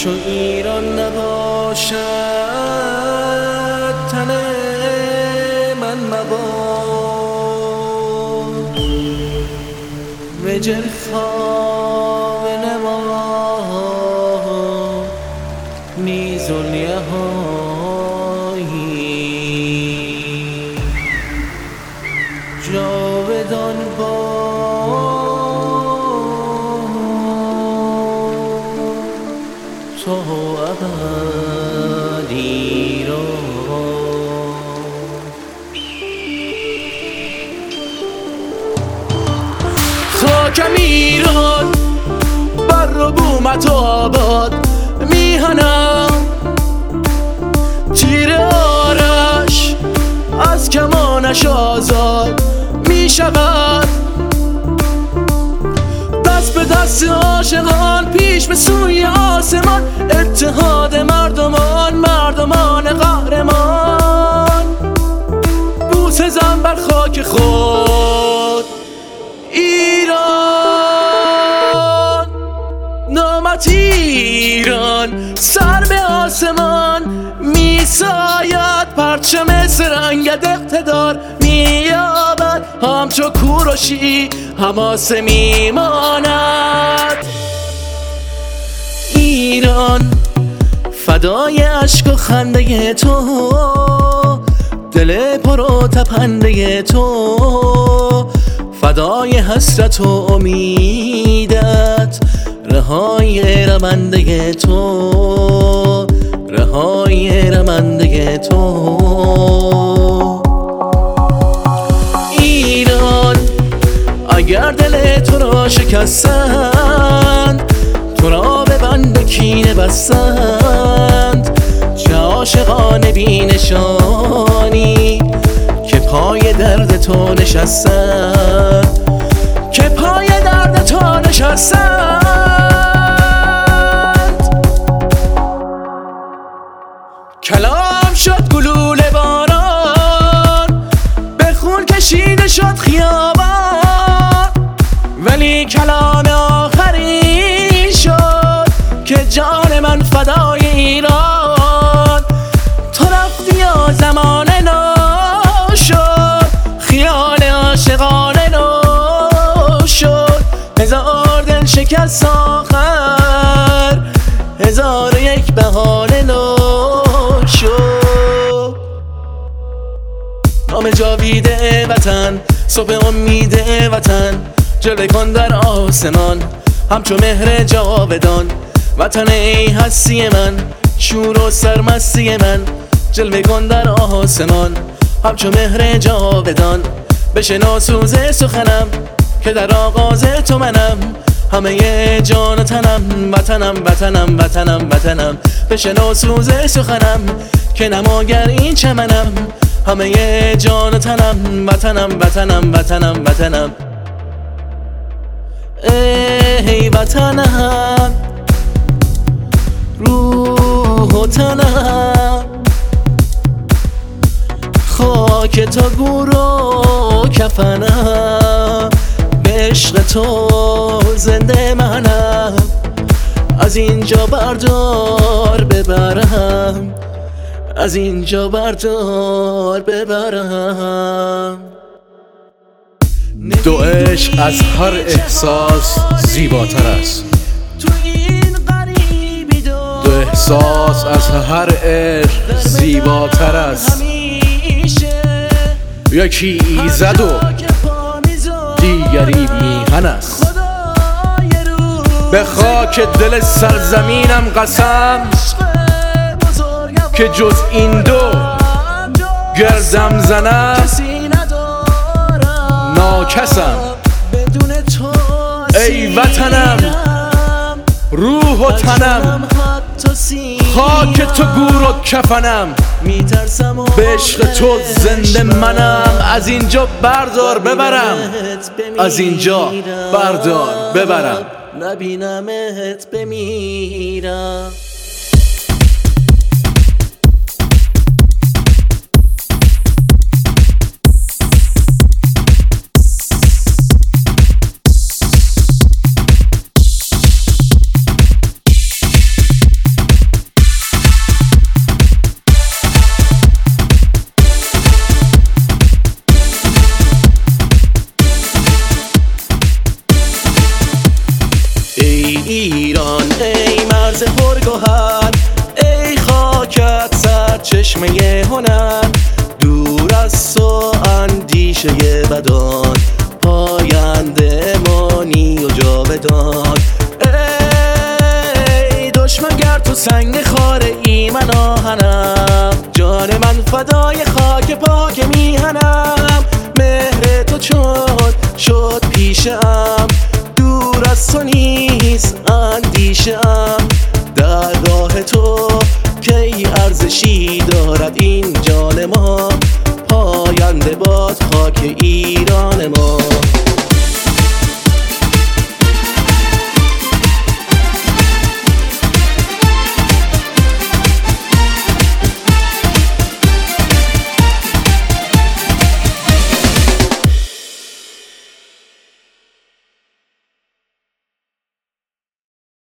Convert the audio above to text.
چو ایران نباشد تن من مباد وجل خواب نما نیز الیهایی جاودان با تو ابدی را خاکم ایران بر و بومت و آباد میهنم تیر آرش از کمانش آزاد میشود دست به دست عاشقان پیش به سوی آسمان اتحاد مردمان قهرمان بوسه زن بر خاک خود ایران نامت ایران سر به آسمان میساید پرچم سرنگت اقتدار مییابد همچو کوروشی حماسه میماند ایران فدای اشک و خنده تو دل پر و تپنده تو فدای حسرت و امیدت رهای رمنده تو رهای رمنده تو ایران اگر دل تو را شکستند تو را به بند کینه بستند چه عاشقان بی نشانی که پای درد تو نشستند که پای درد تو نشستند کلام شد گلوله باران به خون کشیده شد خیابان ولی کلام آخری شد که جان من فدای ایران تو رفتی و زمان نو شد خیال عاشقانه نو شد هزار دل شکست آخر هزار و یک بهانه نو شد نام جاوید وطن صبح امید وطن جلوه کن در آسمان همچو مهر جاودان وطن ای هستی من شور و سرمستی من جلوه کن در آسمان همچو مهر جاودان بشنو سوز سخنم که در آغاز تو منم همه جان و تنم وطنم وطنم وطنم وطنم بشنو سوز سخنم که نماگر این چمنم همه جان و تنم وطنم وطنم وطنم وطنم ای وطنم روح و تنم خاک تا گور و کفنم به عشق تو زنده منم از اینجا بردار ببرم از اینجا بردار ببرم دو عشق از هر احساس زیباتر است دو احساس از هر عشق زیباتر است یکی ایزد و دیگری میهن است به خاک دل سرزمینم قسم که جز این دو گردم زنم ناکسم ای وطنم روح و تنم خاک تو گور و کفنم به عشق تو زنده منم از اینجا بردار ببرم از اینجا بردار ببرم نبینمت بمیرم چشمه هنر، دور از تو اندیشه بدان، پاینده مانی و جاودان. ای دشمن گر تو سنگ خاره ای من آهنم، جان من فدای خاک پاک میهنم. مهر تو چون شد پیشم، دور از تو نیست اندیشم. در راه تو کی ارزشی دارد این جان ما، پاینده باد خاک ایران ما.